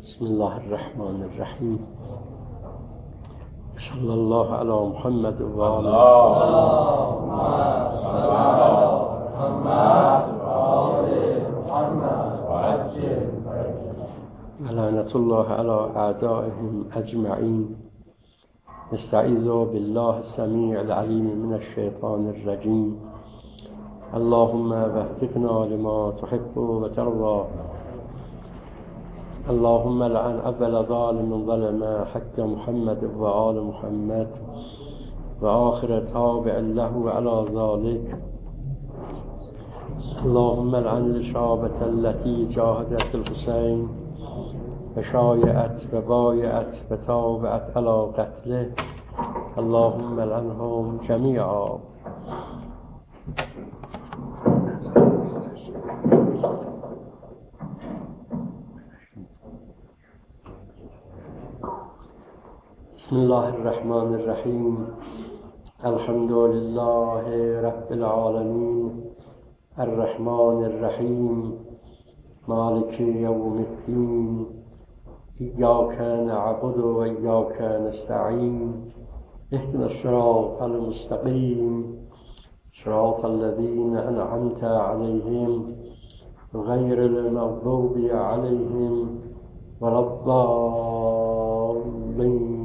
بسم الله الرحمن الرحیم. صلی الله علی محمد و آل لعنة الله علی اعدائهم اجمعین. نستعیذ بالله السمیع العلیم من الشیطان الرجیم. اللهم وفقنا لما تحب و ترضى. اللهم لعن اول ظالم ظلم حق محمد و آل محمد و آخر تابع له على ذلك. اللهم لعن الشعبة التي جاهدت الحسين وشايعت وبايعت وتابعت على قتله. اللهم لعنهم جميعا. بسم الله الرحمن الرحیم. الحمد لله رب العالمین الرحمن الرحیم مالک یوم الدین. ایاک نعبد و ایاک نستعین. اهدنا الصراط المستقیم صراط الذین انعمت علیهم غیر المغضوب علیهم ولا الضالین.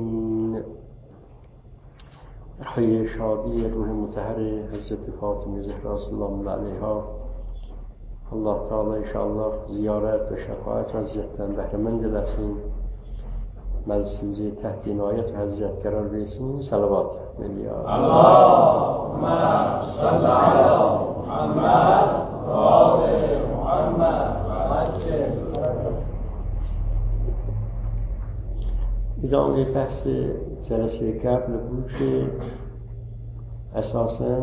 خیر شادی روح مطهر حضرت فاطمه زهرا سلام الله علیها. الله تعالی انشاءالله زیارت و شفاعت حضرتن بهره مند لسین. مجلسimizi تحت عنایت حضرت قرار برسیم. صلوات میلیارد. اللهم صل علی محمد و آل محمد و عجل. ادامه بحث جلسه قبل بود که اساساً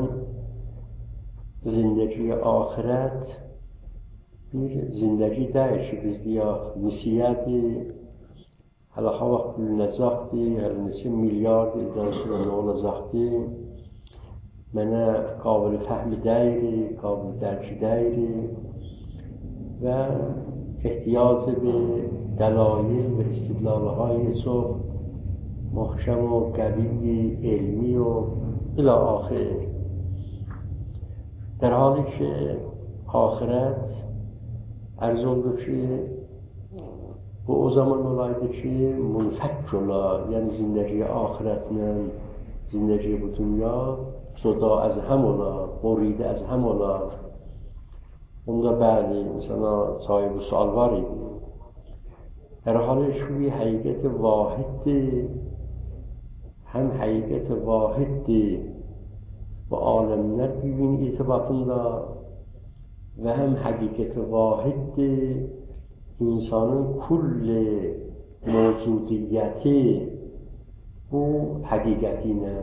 زندگی آخرت bir zindagi dəyişik bizdiya nisiyədi, hələ hava gülünəcəkdi, hələ neçə milyard ildən sonra nə olacaqdı, mənə qabil fəhmi dəyri, qabil dərki dəyri və ehtiyacı bir دلایل و استدلال‌های çox محکم و قوی علمی و الی آخر. در حالی که آخرت عرض oldu ki bu o zaman olaydı ki munfak ola, yani zindagi ahiretlə zindagi bu dünya جدا از هم ola, بریده از هم ola. Onda bəli insana sahib sual var idi. در حالش روی حقیقت واحد هم حقیقت واحد با عالمler birbirinin irtibatında ve hem hakikat vahid insanın kulle mevcudiyeti bu hakikatine.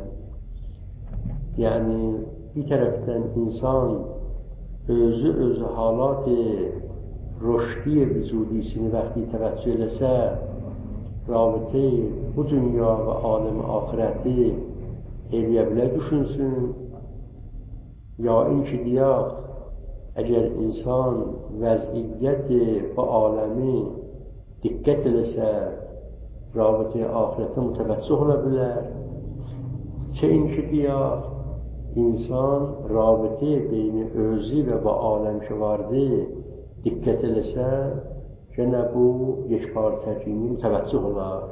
Yani bir taraftan insan özü halat رشدی وجودیسini وقتی توجه لسه رابطه bu dünya ve alem ahireti eleyebilir düşünsün. Ya inki diyaq, eğer insan vəziyyəti bu alemi diqqət eləsə rabitə ahirete mütəvəccüh ola bilər. Çə inki diyaq, insan rabitə beyni özü və bu alem ki vardı diqqət eləsə, yenə bu yekparçəliyi mütəvəccüh olar.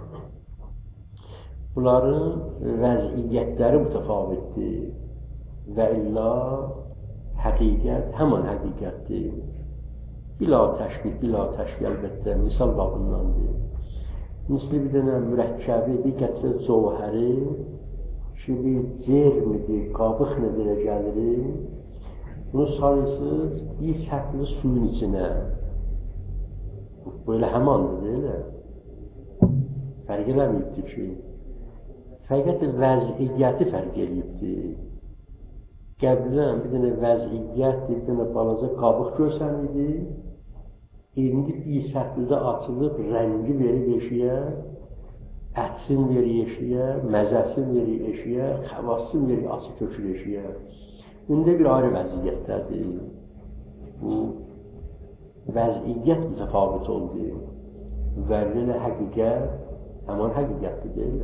Bunların vəziyyətləri mütəfavitdir və illa həqiqət həman həqiqətdir. Bila təşbih, bila təşbih əlbəttə misal babındandır. Misli bir dənə mürəkkəbi, bir qətrə cəvhəri ki, bir cermidir, qabıq nəzərə gəlirir. Bunu sarısız bir sətli suyun içine. Böyle hemandır değil mi? Fərq eləməyibdir ki. Fəqət vəziyyəti fərq eləyibdir. Qəbdən bir dənə vəziyyət, bir dənə balaca qabıq görsəniydi. İndi bir sətlidə açılıb, rəngi verir eşiyə, ətsin verir eşiyə, məzəsin verir eşiyə, xəvassin verir açı kökür eşiyə. İndi bir ayrı vəziyyətdədir. Bu vəziyyət mütəfavit oldu. Verdiğin hakikat, hemen hakikatli değil.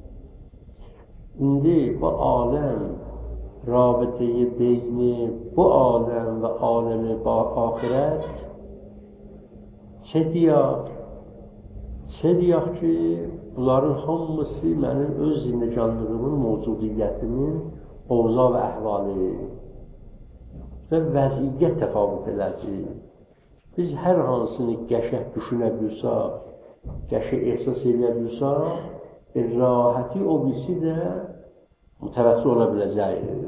Şimdi bu alem, rabıtayı beyni, bu alem ve alemi ahiret Çe deyək ki, bunların hamısı mənim öz zindecanlığımın, mövcudiyyətimin oza və əhvali və vəziyyət təfavüt edəcək. Biz hər hansını qəşəng düşünə bilsək, qəşəng ehsas edə bilsək, rahəti o birisi də mütəvəssü ola biləcək.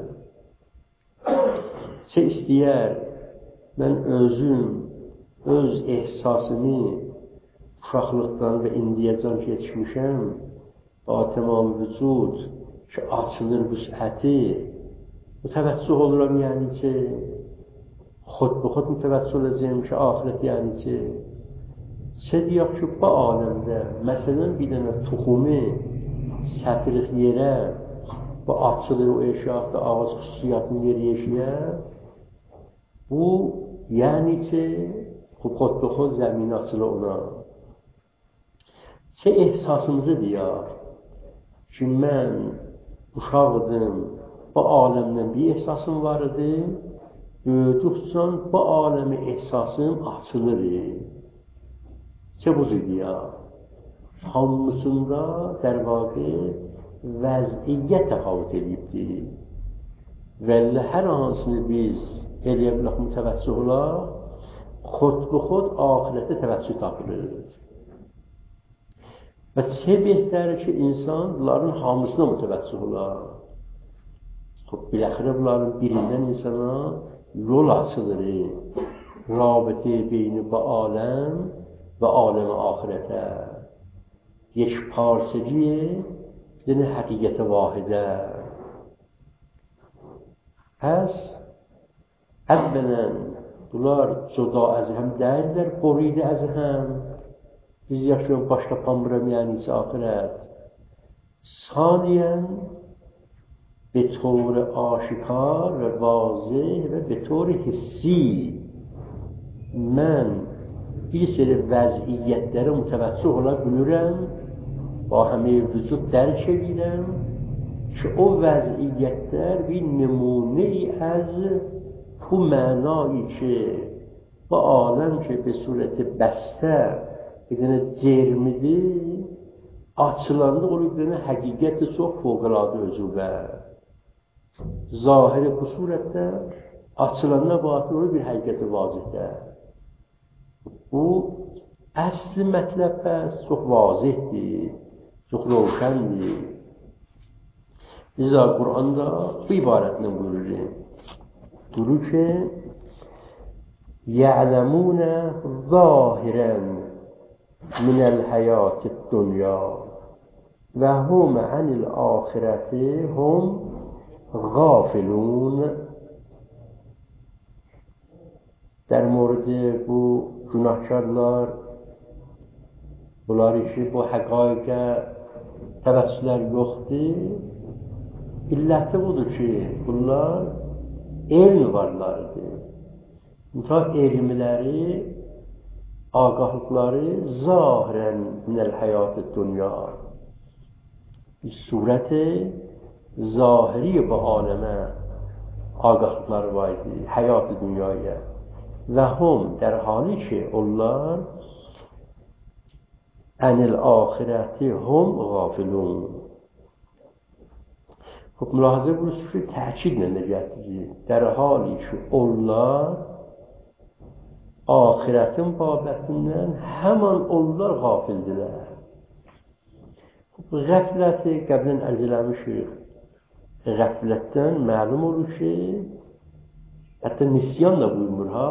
Çe istəyər, mən öz ehsasını uşaqlıqdan və indiyəcən keçmişəm, tamam vücud ki, açılır vüsəti, mütəvəssü oluram, yəni ki, xod mütəvəssü olacağım ki, ahirət, yəni ki, deyək ki, bu aləmdə, məsələn, bir dənə tuxumi səpirıq yerə, bu açılır, o eşyaqda ağac xüsusiyyatını yeriyəşiyə, bu, yəni ki, xod zəmini açılır ona. Çe ehsasımızı deyək ki, mən uşaqdım, bu aləmdən bir ehsasım var idi, böyüdükcə bu aləmi ehsasım açılır. Çe buzu deyək, hamısında dərvaqı vəziyyət təfavüt edibdir. Vəllə hər hansını biz eləyə bilək mütəvəssü olaq, xod ahirətə təvəssü tapılır. Və çe behtərir ki, insan bunların hamısına mütəvəssü olar. Biləxirə bunların birindən insana yol açılır. Rabıtı beyni bu aləm və aləmi ahirətə. Yeş parsəci, bir həqiqətə vahidə. Pəs, əvvələn bunlar cüda az həm deyirlər, qoruydu az həm. Biz yaşıyorum başta pambıram, yəni ki, ahirət. Saniyen, be طور aşikar və vazih və be طور hissi mən bir seri vəziyyətlərə mütəvəssü ola bilirəm, ba həmə vücud dərk edirəm ki, o vəziyyətlər bir nümunə-i az bu mənayı ki, bu aləm ki, be surəti bəstə bir dənə cermidir, açılanda olur bir dənə həqiqəti çox fövqəladə özüvə. Zahiri bu surətdə, açılanda batır olur bir həqiqəti vazihdə. Bu, əsli mətləb bəs çox vazihdir, çox roşəndir. Bizə Qur'anda bu ibarətlə buyurur. Buyurur ki, يَعْلَمُونَ ظَاهِرًا من الحياة الدنيا وهم عن الآخرة هم غافلون. در مورد bu günahkarlar, bunlar işi bu həqaiqə təvəssülər yoxdur. İlləti budur ki, bunlar elm varlardır. Mütəq elmləri, ağahlıqları zahirən minəl həyat-ı dünya. Surəti zahiri bu aləmə ağahlıqları var idi, həyat-ı dünyaya. Və hum, der hali ki, onlar ənil ahirəti hum qafilun. Mülahazə buyurur ki, təkidlə nə gətirir? Der hali ki, onlar ahiretin babətindən həman onlar qafildilər. Qəfləti qəblən ərz eləmişik. Qəflətdən məlum olur ki, hətta nisyan da buyurmur ha.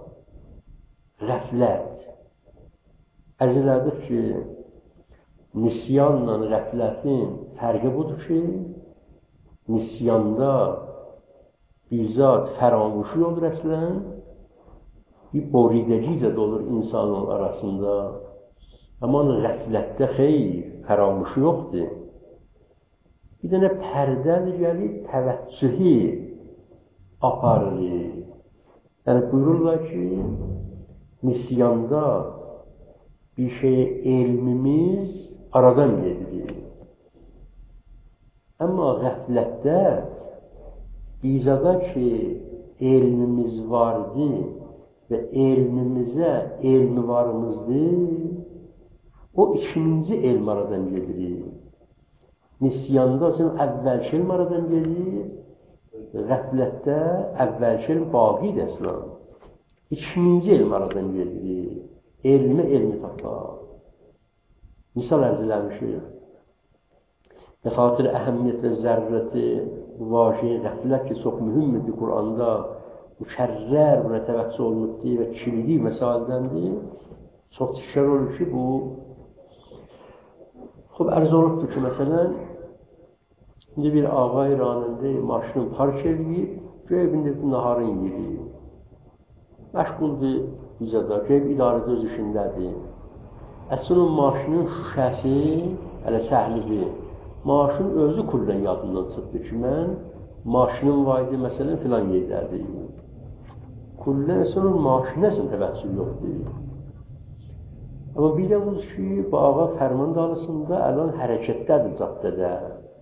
Qəflət. Ərz elədik ki, nisyanla qəflətin fərqi budur ki, nisyanda bizzat fəramuşu olur əslən, bir boridəcizə də olur insanın arasında. Amma qəflətdə xeyr, fəramuşu yoxdur. Bir dənə pərdəli gəlib təvəccühü aparır. Yəni buyururlar ki, nisyanda bir şeye elmimiz aradan gelir. Ama gaflette bizada ki elmimiz vardı ve elmimize elmi varımızdı, o ikinci elm aradan gelir. Nisyanda sen evvelki elm aradan gelir, gaflette evvelki elm baqidir əslən. İkinci elm aradan gelir. Elmi tapar. Misal ərz eləmişik. Ve xatir əhəmiyyət və zərrəti bu vaciyə qəflət ki, çox mühümdür Quranda, mükərrər buna təvəccüh olunubdur və kilidi məsələdəndir. Çox təkrar olur ki, bu ərz olubdur ki, məsələn, indi bir ağa İranında maşını park edib, evində naharın yedi. Məşğuldur bizada, idarədə öz işindədir. Əslən, maşının şüşəsi, hələ səhlidir. Maaşın özü kullen yadından çıxdı ki, mən maaşının vaydı məsələn filan yerdədir. Kullen onun maaşınəsin təvəccüh yoxdur. Amma bir də bu ki, bu ağa fərman dalısında əlan hərəkətdədir caddədə.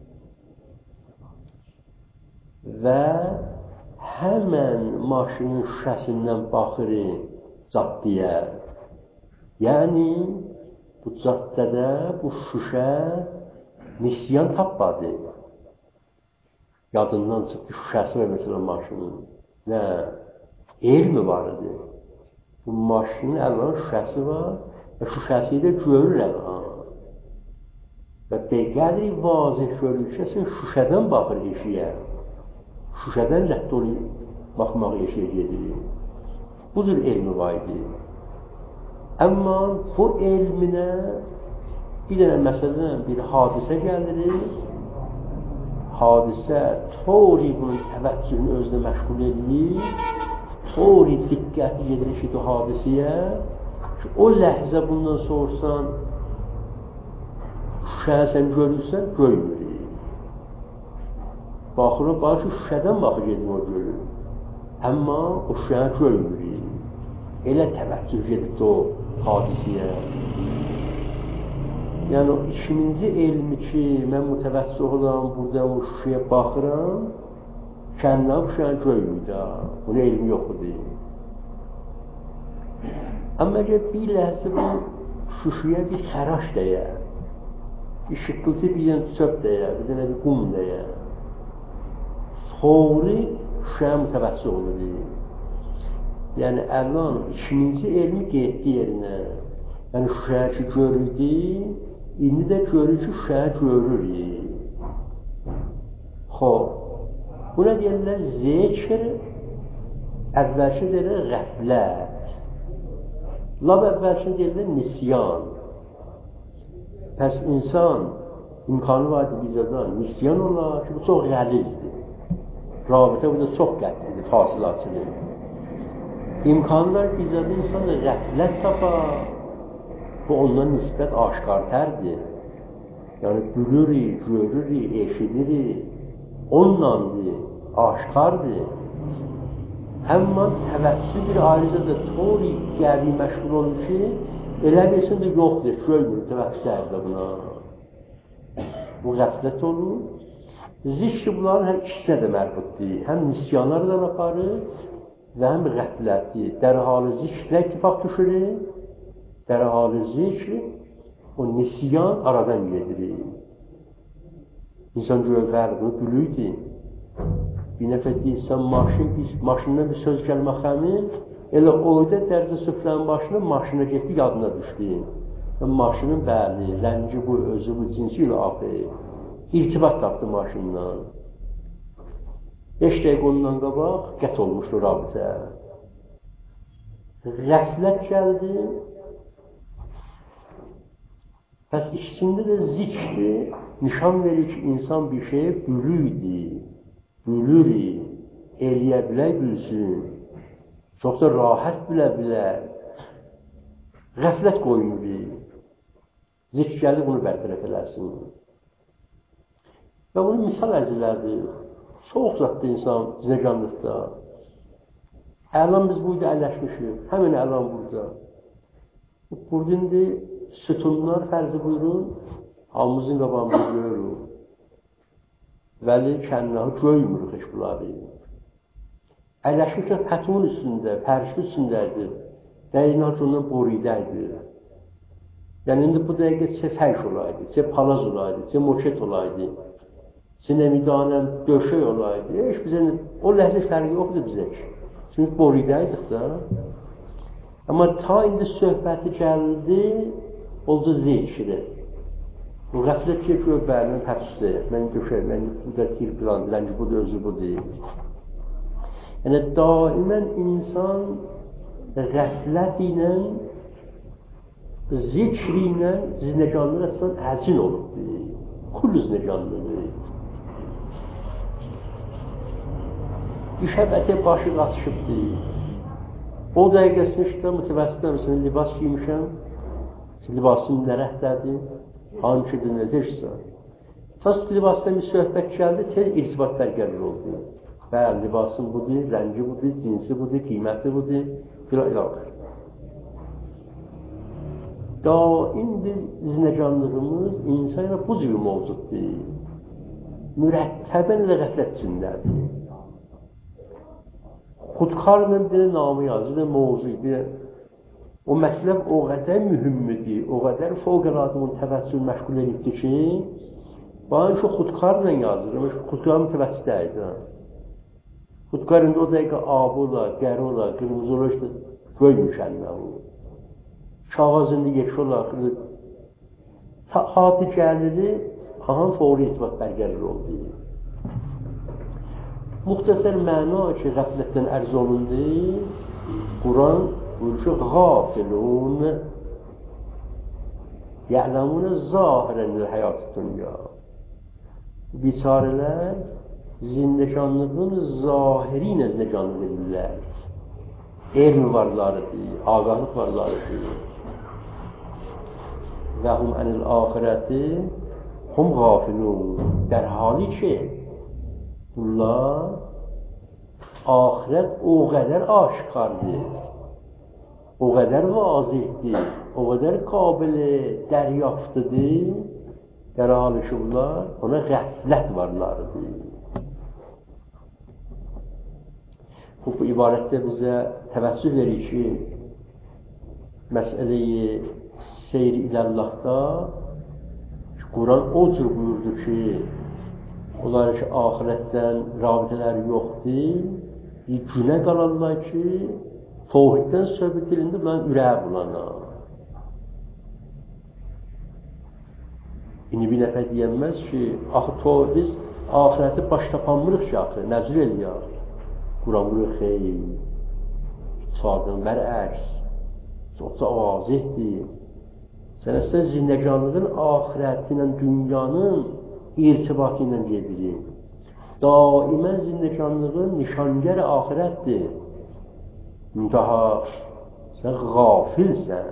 Və həmən maşının şüşəsindən baxır caddəyə. Yəni, bu caddədə bu şüşə nisyan tapmadı. Yadından çıxdı şüşəsi və məsələn maşının. Nə? Elmi var idi. Bu maşının əlan şüşəsi var və şüşəsi də görür əlan. Və bəqədri vazih görür ki, şüşədən baxır eşiyə. Şüşədən rədd olub baxmaq eşiyə gedir. Bu cür elmi var idi. Amma bu elminə bir dənə məsələn bir hadisə gəlir, hadisə tori bunun təvəccühünü özünə məşğul edir, tori diqqəti gedir ki, o hadisəyə ki, o ləhzə bundan sorsan, şüşəyə sən görürsən, görmür. Baxırıq, ki, şüşədən baxır gedir o görür. Amma o şüşəyə görmür. Elə təvəccüh gedir o hadisəyə. Yəni, o ikinci elmi ki, mən mütəvəccüh olan buradan o şüşəyə baxıram, kəndən şüşəni görmür. Bunun elmi yoxdur. Amma əgər bir ləhzə bu şüşəyə bir xəraş dəyə, bir şıqqıltı bir dənə çöp dəyə, bir dənə bir qum dəyə, fəvri şüşəyə mütəvəccüh olur. Yəni, əlan ikinci elmi qeyddi yerinə. Yəni, şüşəyə ki görürdü, indi də görür ki, şüşəyə görür. Xoş, buna deyirlər zikr, əvvəlki deyirlər qəflət. Lab əvvəlki deyirlər nisyan. Pəs insan imkanı vardır bizadan, nisyan olar ki, bu çox qəlizdir. Rabitə bu da çox qətidir, fasilatçıdır. İmkanlar bizadan insan da qəflət tapar. Bu ondan nisbət aşkartərdir. Yəni, gülürük, görürük, eşidirik. Ondandır, aşkardır. Amma təvəccüh bir ayrıca tori gəli məşğul olur ki, elə bilsin də yoxdur, görmür, təvəccüh də buna. Bu qəflət olur. Zikr bunların hər ikisinə də mərbuddur. Həm nisyanlardan aparır və həm qəflətdir. Dərhalı zikrlə ittifaq düşür. Dərhalı zikr, o nisyan aradan gedir. İnsan görər, bunu gülüydü. Bir nəfər deyirsən, maşından bir söz gəlmə xəmi, elə oyda dərcə süfrənin başına maşına getdi, yadına düşdü. Maşının bəli, rəngi bu, özü bu, cinsi ilə axı. İrtibat tapdı maşından. 5 dəqiqə ondan qabaq qət olmuşdu rabitə. Qəflət gəldi. Pəs ikisində də zikri nişan verir ki, insan bir şeye bülür, eləyə bilər, bilsin. Çox da rahat bilə bilər. Qəflət qoyulur. Zikr gəlir, bunu bərtərəf eləsin. Və bunun misal əzilərdir. Çox zatlı insan Burada indi sütunlar fərzi buyurun, hamımızın qabağımızı görürük. Vəli kənnahı görmürük heç bunları. Ələşiklə pətun üstündə, pərişli üstündədir. Dəyinat ondan borudaydı. Yəni indi bu dəqiqə çə fərş olaydı, çə palaz olaydı, çə moket olaydı, çə nemidanəm döşək olaydı. Heç bizə o ləhzə fərqi yoxdur bizə ki. Çünki borudaydıq da. Amma ta indi söhbəti gəldi, oldu zikri. Bu qəflət ki, gör bərin təfsir, mən döşək, mən bu da tir plandır, lənci budur, özü bu deyil. Yəni daimən insan qəflət ilə, zikr ilə zinəcanlıq əslən əcin olubdur. Kullu zinəcanlığı. İşəbətə başı qatışıbdır. O dəqiqəsində işte mütəvəssitlər məsələn libas giymişəm, libasım nərəhdədir, hangidir, nədirsə. Tas libasdan bir söhbət gəldi, tez irtibat bərqərar oldu. Bəli, libasım budur, rəngi budur, cinsi budur, qiyməti budur, filan ilaxır. Daim biz zinəcanlığımız insana bu cür mövcuddur. Mürəttəbən ilə qəflət içindədir. Xudkarla bir namı yazır, bir mövzuydur. O mətləb o qədər mühümmidir, o qədər fövqəladımın təvəccühünü məşğul edibdir ki, bana şu xudkarla yazır, ama şu xudkar mütəvəssit deyildir. Xudkar indi o dəqiqə abı olar, qəri olar, qırmızı olar, işte göymüşənlə o. Kağız indi yeşil olar, hadi gəliri, ahan fəvri etibat bərqərar oldu. Muxtəsər məna ki, qəflətdən ərz olundu, Quran buyurur ki, gafilun ya'lamun zahirən həyat-ı dünya. Biçarələr zindəkanlığın zahiri ilə zindəkanlıq edirlər. Elm varlarıdır, ağahlıq varlarıdır. Və hum ənil ahirəti hum gafilun. Dər hali ki, bunlar ahirət o qədər aşikardır, o qədər vazihdir, o qədər qabil dəryaftıdır, dər hali ki, bunlar ona qəflət varlarıdır. Bu ibarətdə bizə təvəssül verir ki, məsələyi seyr ilallahda Quran o cür buyurdu ki, onlar ki, ahirətdən rabitələri yoxdur, bir günə qalarlar ki, tohiddən söhbət elində bunların ürəyə bulanar. İndi bir nəfər deyənməz ki, axı biz ahirəti baş tapanmırıq ki, axı, nəzir eləyək. Quran buyuruyor xeyr, çağırdan bəri əks, çox da vazihdir. Sən əslən zindəcanlığın ahirəti ilə dünyanın irtibatı ilə gedir. Daimən zindəcanlığın nişangər ahirətdir. Daha sən qafilsən.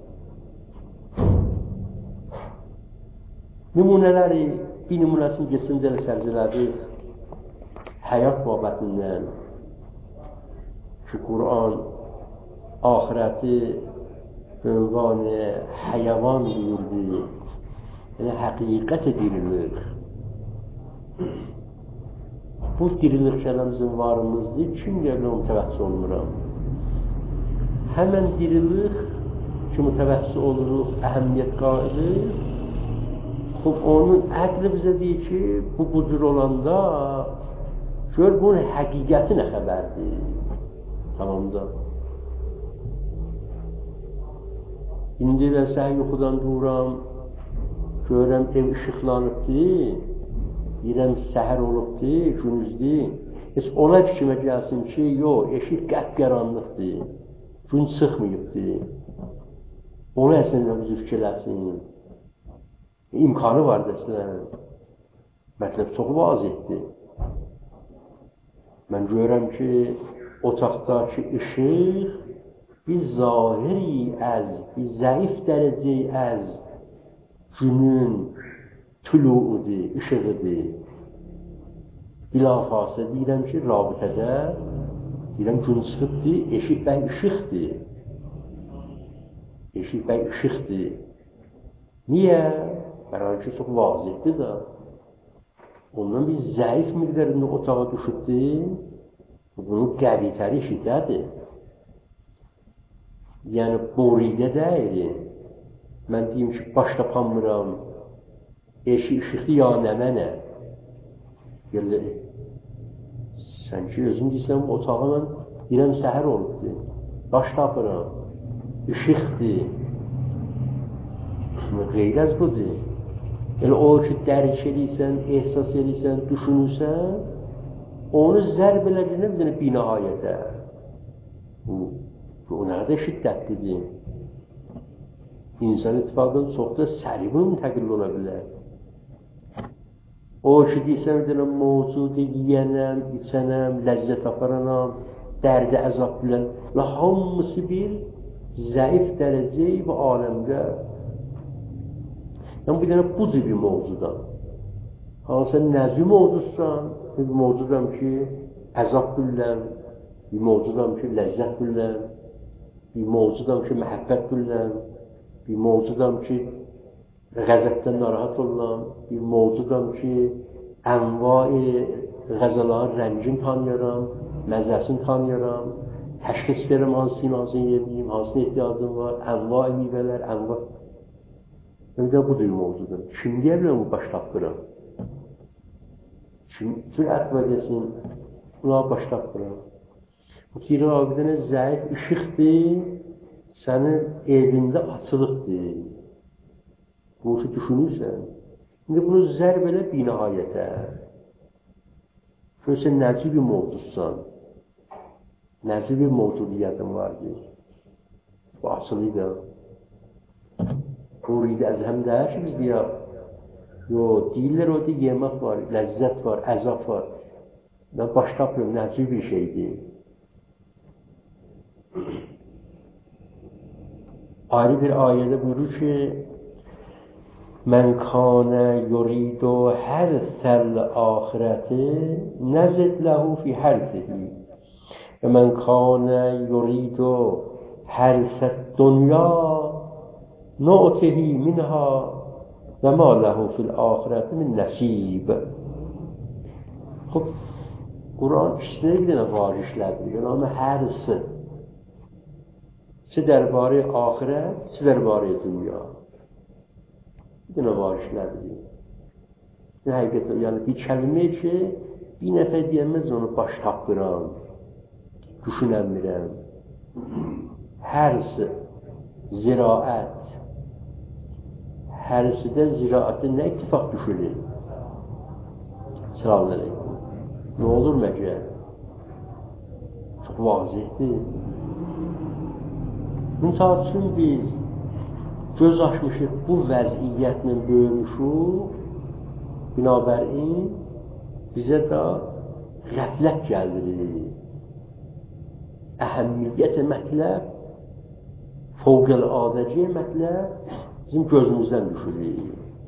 Nümunələri, bir nümunəsini geçincələ sərcələdik. Həyat babətindən ki, Quran ahirəti ünvanı həyəvan deyildi. Yəni, həqiqət dirilir. Bu dirilir ki, bizim varımızdır, kim gələn o mütəvəssi olmuram. Həmən dirilir ki, mütəvəssi oluruq, əhəmiyyət qaidir. Onun əqli bizə deyir ki, bu cür olanda gör bunun həqiqəti nə xəbərdir. Tamam da. İndi və səhər yuxudan duram, görəm ev işıqlanıbdır, yerəm səhər olubdur, günüzdür. Heç ola fikrimə gəlsin ki, yox, eşik qəp-qəranlıqdır, gün çıxmayıbdır. Onu əslində bizi fikirləsin. İmkanı var desən, mətləb çox vazihdir. Mən görəm ki, otaqdakı işıq bir zahiri əz, bir zəif dərəcəyi əz günün tüluudur, işığıdır. Bilafası deyirəm ki, rabitədə deyirəm gün çıxıbdır, eşik bəy işıqdır. eşik bəy ışıqdır. Niyə? Bərabər çox vazihdir da. Ondan bir zəif miqdarında otağa düşübdür. Bunun qəvitəri şiddədir. Yəni, boridə deyil. Mən deyim ki, başda panmıram. Eşik ışıqdır ya nə mənə? Gələ, sən ki, özün deyirsən, bu otağa mən deyirəm səhər olubdur. Baş tapıram. Işıqdır. Qeyləz budur. Elə o ki, dərk edirsən, ehsas edirsən, düşünürsən, onu zərb eləcəndə bir dənə binahayətə. Bu nə qədər şiddətlidir. İnsan ittifaqının çox da səri bunun təqil ola bilər. O ki, deyirsən, bir dənə mövcud yiyənəm, içənəm, ləzzət aparanam, dərdə əzab bilən və hamısı bir zəif dərəcəyi bu aləmdə. Yəni, bir dənə bu cür bir mövcudan. Hansı sən nəzvi mövcudsan, bir mövcudam ki, əzab bilən, bir mövcudam ki, ləzzət bilən, bir mövcudam ki, məhəbbət bilən, bir mövcudam ki, qəzəbdən narahat olan, bir mövcudam ki, ənvai qəzaların rəngini tanıyaram, məzəsini tanıyaram, təşxis verirəm hansını yeməyim, hansına ehtiyacım var, ənvai meyvələr, ənvai... Bir də bu cür mövcudum. Kim deyə biləm bu baş tapıram? Kim cürət vədəsin, buna baş tapıram? Bu deyir, bir dənə zəif işıqdır, sənin evində açılıqdır. Bu işi düşünürsən. İndi bunu zərb elə binahayətə. Şöyle sən nəvci bir mövcudsan, nəvci bir mövcudiyyətin vardır. Bu açılıydı. Buridə əzhəm deyər ki, biz deyək, yox, deyirlər o da yemək var, ləzzət var, əzab var. Mən baş tapıyorum, nəvci bir şeydir. Ayrı bir ayədə buyurur ki, Mən kânə yuridu hərsəl ahirəti nəzid ləhu fi hərsihi və mən kânə yuridu hərsəd dünya nu'tihi minha və mə ləhu fil ahirəti min nəsib. Xub, Quran ikisini bir dənə varişlədir. Yəni, hərsi. Çi dərbarə ahirət, çi dərbarə dünya. Bir dənə varişlədir. Həqiqətən, yəni bir kəlmə ki, bir nəfər deyəməz onu baş tapıram, düşünəmirəm. Hərsi, ziraət. Hərsidə ziraətdə nə ittifaq düşülür? Selamun aleyküm. Nə olur məgər? Çox vazihdir. Misal üçün biz göz açmışıq bu vəziyyətlə böyümüşük, binabərin bizə də qəflət gəldirir. Əhəmmiyyət mətləb, fövqəl-adəcə mətləb bizim gözümüzdən düşürür.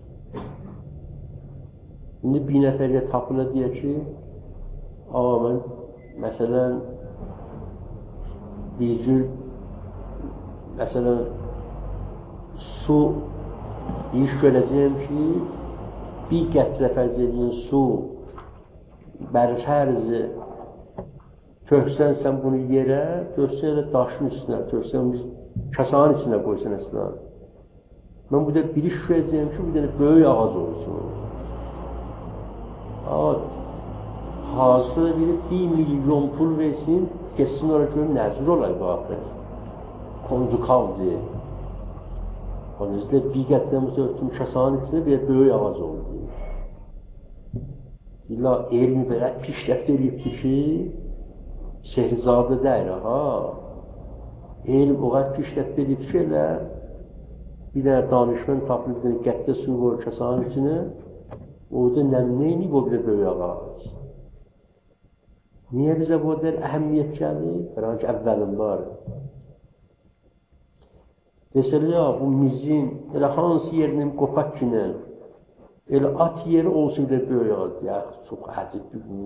İndi bir nəfərlə tapıla deyək ki, mən məsələn bir cür məsələn su iş görəcəyəm ki, bir qətrə fərz edin su bər fərzi töksən sən bunu yerə, töksən elə daşın üstünə, töksən kasanın içində qoysan əslən. Mən burada bir iş görəcəyəm ki, bir dənə böyük ağac olsun. Hazırda biri 1 milyon pul versin, geçsin oraya görüm nəzir olay bu haqda. Kondukaldır. Onun üzrə bir gətirəmizdə örtüm kasanın içində bir böyük ağac oldu. İlla elmi belə pişrəft edibdir ki, Şehrizadə deyir, elm o qədər pişrəft edib ki, elə bir dənə danışmən tapılıb, bir dənə qətdə suyu qoyur kasanın içinə, orada nəmnəyini bu bir böyük ağac. Niyə bizə bu qədər əhəmmiyyət gəlir? Fərhanı ki, əvvəlin var. Desələ, bu mizin, elə hansı yerinin qopak günən, elə at yeri olsun bir böyük ağac. Ya, çox əzibdir bu.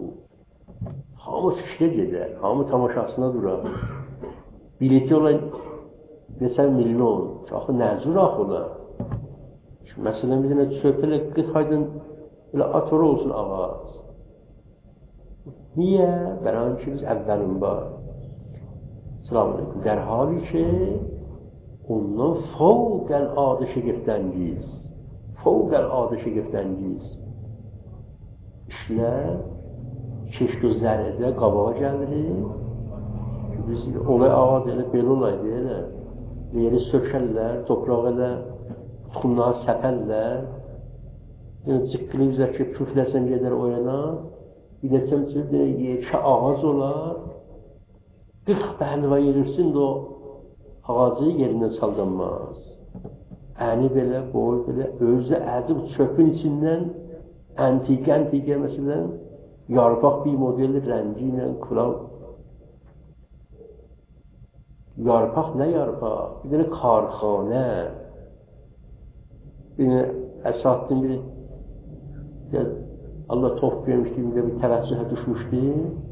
Hamı fikrə gedər, hamı tamaşasına durar. Bileti olan neçə milyon, axı nəzur axılar. Məsələn, bir dənə çöpələ 40 aydan elə atır olsun ağac. Niyə? Bəran ki, biz əvvəlin var. Selamun aleyküm. در حالی که ondan فوق العاده şegirtəngiz, فوق العاده şegirtəngiz işlər keşk o zərədə qabağa gəlirik. Biz olay ağac elə belə olaydı, elə yeri sökərlər, toprağı elə tuxumları səpərlər, cıqqılı üzərki püfləsən gedər o yana, bir neçəm yekə ağac olar, 40 bəhəlva yedirsin də o ağacı yerindən saldanmaz. Əni belə, boy belə, özü əzi bu çöpün içindən əntiqə məsələn, yarpaq bir modeli rəngi ilə kural. Yarpaq nə yarpaq? Bir dənə karxanə. Bir əsatın bir Allah tof vermişdi, bir təvəccühə düşmüşdü.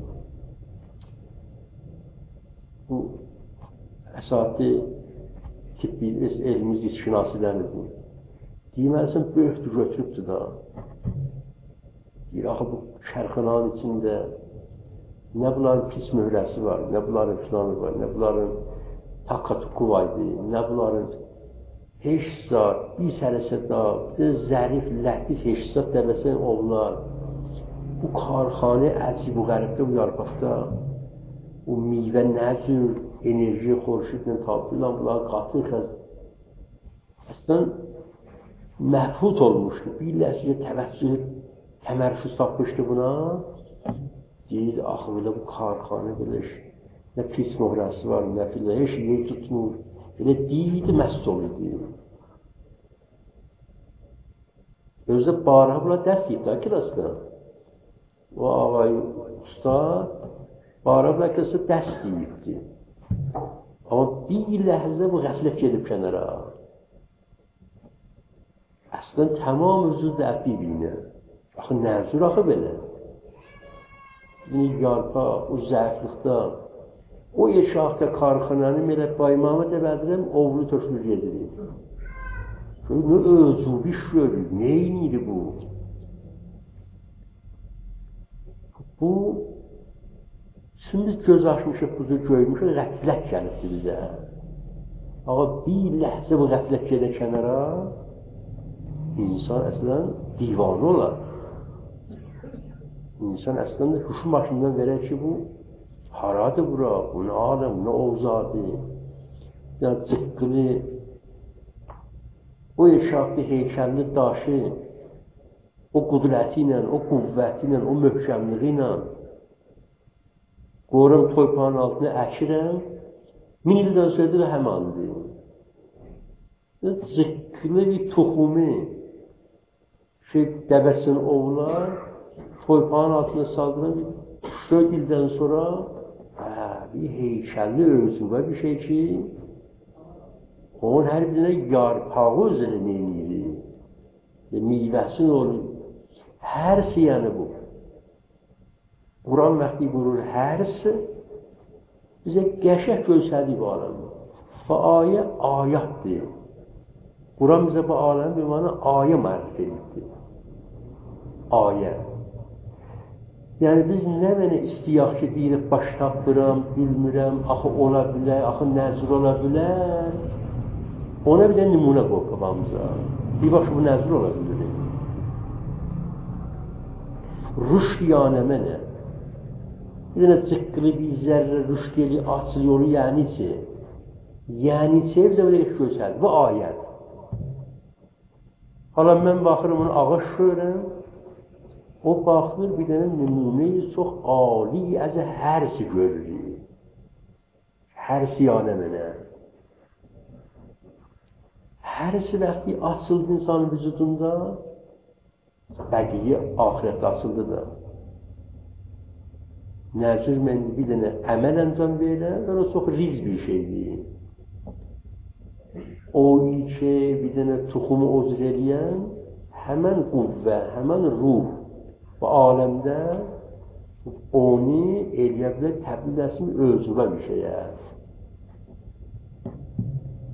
Bu əsatı tibbi elmi zişkinasiləridir. Deməlisən, böyükdür, götürübdür da. Deyir, axı bu şərxananın içində nə bunların pis mührəsi var, nə bunların filanı var, nə bunların takatuku vardı, nə bunların heç zat, bir sərəsə da, bir zərif, lətif heç zat dəvəsən onlar. Bu karxanə əcib bu qəribdə, bu yarpaqda, o meyvə nə cür enerji xorşidlə tapılan, bunlar qatın xəz. Əslən, məhfud olmuşdu, bir ləhzə təvəccüh, təmərfüz tapmışdı buna. Deyir, axı belə bu karxanə belə nə pis mührəsi var, nə filə, heç yer tutmur. Elə deyildi, məst olurdu. Özdə barığa buna dəst yiyib da kirasda. O ağay ustad barığa buna kirasda dəst yiyibdi. Amma bir ləhzə bu qəflət gedib kənara. Əslən, tamam vücud əbbi bilinir. Axı, nəzur axı belə. Yarpa, o zəiflikdə, o eşaqda karxananı belə baymamı dəbədirəm, oğlu tökülür gedirik. Nə özübi iş görür, neyniydi bu? Bu, şimdi göz açmışıq, buzu görmüşük, qəflət gəlibdir bizə. Ağa, bir ləhzə bu qəflət gedə kənara, insan əslən divanı olar. İnsan əslən də huşu başından verər ki, bu haradır bura, bu nə aləm, nə ovzadır, yəni cıqqılı, o eşaqlı, heykəlli daşı, o qudrəti ilə, o qüvvəti ilə, o möhkəmliği ilə qoyuram toypağın altına əkirəm, 1000 ildən sonra da həmandır. Cıqqılı bir toxumi dəvəsini ovlar, toypağın altına saldıran bir 4 ildən sonra bir heykəlli özüvə bir şey ki, onun hər birinə yarpağı özünə neyir, meyvəsin olur. Hərsi yəni bu. Quran vaxtı qurur hərsi bizə qəşək göstərdiyi bu aləmdir. Bu ayə ayətdir. Quran bizə bu aləmi bir mana ayə mərif edildi. Ayə. Yəni biz nə mənə istiyaq ki, deyilib baş tapıram, bilmirəm, axı ola bilər, axı nəzir ola bilər. Ona bir də nümunə qoy qabağımıza. Bir bax, bu nəzir ola bilir. Rüşd yəni mənə. Bir dənə cıqqılı bir zərrə rüşd eli açıl yolu yəni ki. Yəni ki, bizə belə göstərdi. Bu ayət. Hala mən baxırım, onu ağaç görürəm. O baxır, bir dənə nümunəyi çox ali, əzə hərsi görürük. Hərsi yəni mənə. Hərsi vaxtı açıldı insanın vücudunda, bəqiyi ahirətdə açıldı da. Nəcür mən bir dənə əməl əncam verirəm, və o çox riz bir şeydir. O ki, bir dənə tuxumu ozr eləyən, həmən qüvvə, həmən ruh bu aləmdə onu eləyə bilər, təbliğ etsin özüvə bir şeyə.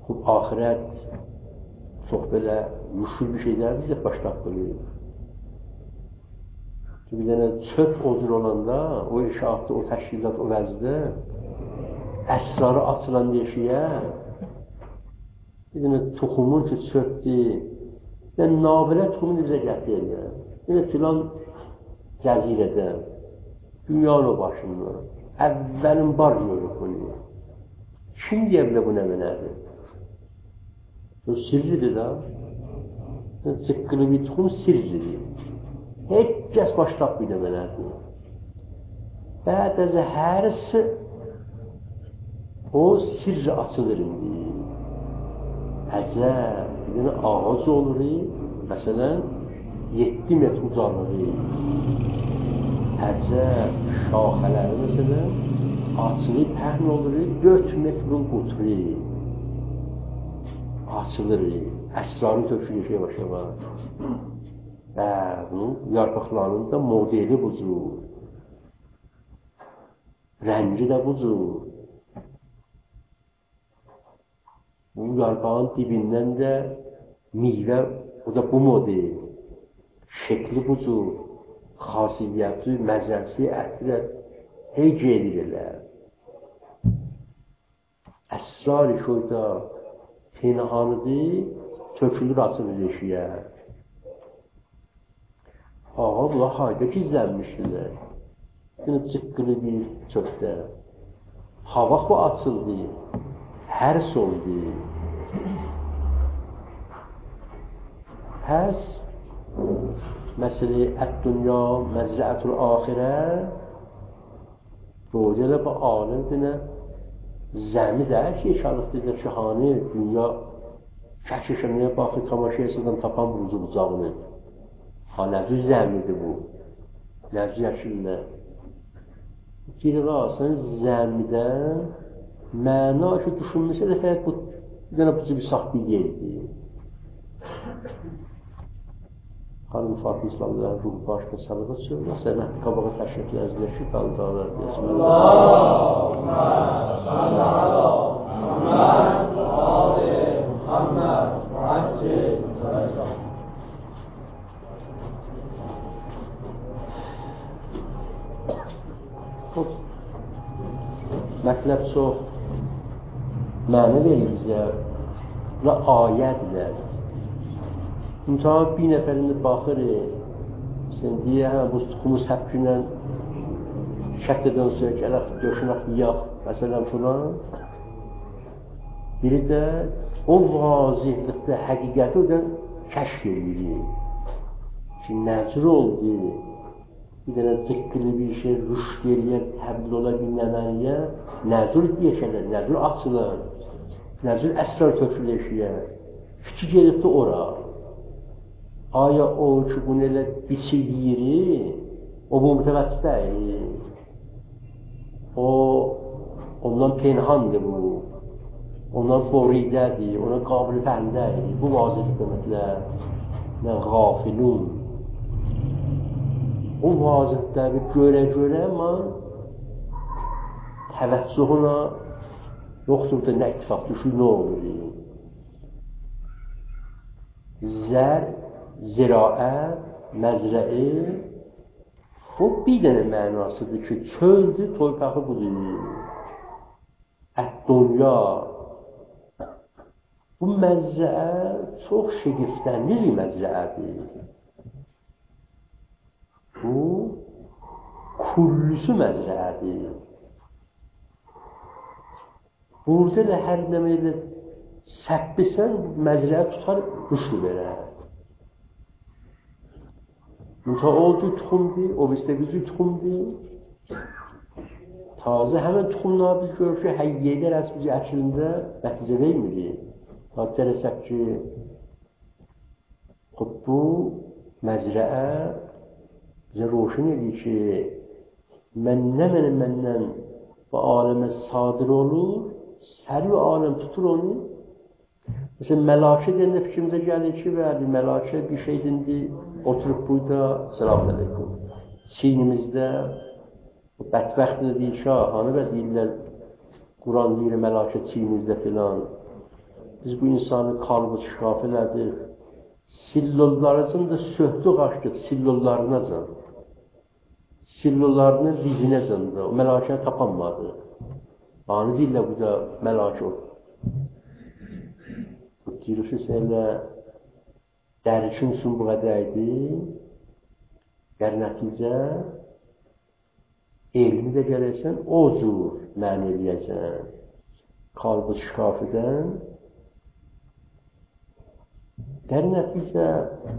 Xub axirət çox belə müşkül bir şeylər bizə başlaq bölür. Bir dənə çöp ocur olanda, o inşaatda, o təşkilat, o vəzdə əsrarı açılan deşiyə bir dənə toxumun ki, çöpdür, yəni nabilə toxumunu bizə gətirirlər. Yəni filan cəzirədə, dünyanın o başında, əvvəlin bar görür bunu. Kim deyə bilə bu nə mənədir? O sirridir da. Çıqqılı bir toxum sirridir. Heç kəs başlaq bir nə mənədir. Bəd əzə hərisi o sirri açılır indi. Əcəb, bir dənə ağac olur, məsələn, 7 metr ucalığı. Əcəb, şaxələri məsələn, açılır, pəhm olur, 4 metrun qutru. Açılır, əsrarı tökülür yavaş-yavaş. Və bunun yarpaqlarının da modeli budur. Rəngi də budur. Bu yarpağın dibindən də meyvə, o da bu model. Şekli budur, xasiyyəti, məzəsi, ətri, hey gedirlər. Əsrar-ı şöydə pinhanıdır, tökülür açılır eşiyə. Ağa, bunlar hayda gizlənmişdilər. Yine çıqqılı bir çöpdə. Hava bu açıldı, hərs oldu. Hərs, məsələ ət-dünya, məzrəətul axirə, rozelə bu aləm dinə, zəmi də hər şey şarıqdır, şahani, dünya, şəkişəməyə baxır, tamaşa esadan tapan burucu bucağını. Ha, nəzü zəmidir bu, nəzü yaşırlar. Girir sən zəmidən, məna ki, düşünməsə də həyat bu, bir dənə bucu bir sahbi yerdir. Xanım Fatih İslamlıların ruhu başqa salıqa söylür, səhmətli qabağa təşriflə əzləşir, qaldalar. Allahümə salli ala Muhammed və ali Muhammed və accil və mətləb çox mənə verir bizə və ayətlər. İmtihan bir nəfərində baxır, sən deyə, bu tuxumu səbkinlə şəklədən sonra gələk, döşünək, yiyaq, məsələn, filan. Biri də o vazihlikdə həqiqəti odan kəşf edir. Ki, nəcr oldu, bir dənə tıqqılı bir şey, rüşd eləyən, təbliğ ola bilməməliyə, nəzür deyəşələr, nəzür açılır, nəzür əsrar töküləşiyə, fikir gelibdi ora. Aya o ki, bunu elə biçilir, o bu mütəvəssət deyil. O, ondan penhandır bu, ondan boridədir, ona qabili fəhmdəyil. Bu vazifə deməklər, nə qafilun. O vazifələri görə amma təvəccühuna yoxdur da nə ittifaq düşür, nə olur? Zər, ziraət, məzrəi, bu bir dənə mənasıdır ki, çöldür, torpağı budur. Ət-dünya. Bu məzrəə çox şəgiftənli bir məzrəədir. Bu, kullüsü məzrəədir. Burada da hər deməyə səbbisən, məzrəə tutar, rüşdü verər. Mütə oldu tuxumdur, o bizdə gücü tuxumdur. Tazə həmən tuxumlar biz görür ki, həqiyyədə rəsbici əklində nəticə vermir. Tazə rəsəb ki, bu məzrəə bizə roşun edir ki, məndən bu aləmə sadir olur, səri aləm tutur onu. Mesela məlakə deyəndə fikrimizə gəlir ki, məlakə bir şeydir, oturup burada, selamun aleyküm, çiynimizdə, bədbəxtdir deyir, şahanı və deyirlər, Quran deyir, məlakə çiynimizdə filan. biz bu insanı kalbı şikaf elədik. Sillollarıcın da söhdü qaçdıq sillollarınacan. Sillollarının dizinəcan da. O məlakəni tapanmadı. Ani deyirlər bu da məlakə oldu. Bu deyirişi sənlə dərkin üçün bu qədər idi. Gər nəticə elmi də gələksən, o cür mən eləyəsən. Kalbı şikaf edən در نتیجه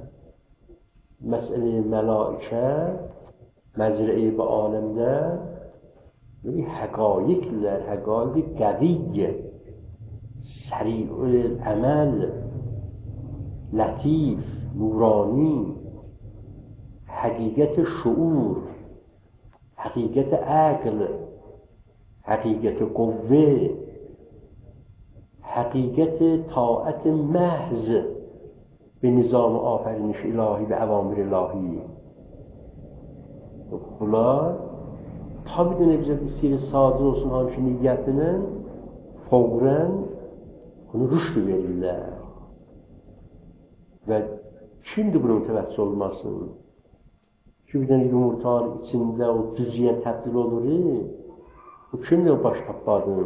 مسئله ملائکه مزرعه به عالمده یعنی حقایق قوی سریع العمل لطیف نورانی حقیقت شعور حقیقت عقل حقیقت قوه حقیقت طاعت محض به نظام آفرینش الهی به اوامر الهی bunlar tabi de ne bize isteyir sadır olsun hangi niyyətinin fevren onu rüştü verirler ve şimdi bunun müteveссir olmasın ki bir tane yumurtanın içinde o düzüye tebdil olur bu kimle baş tapadın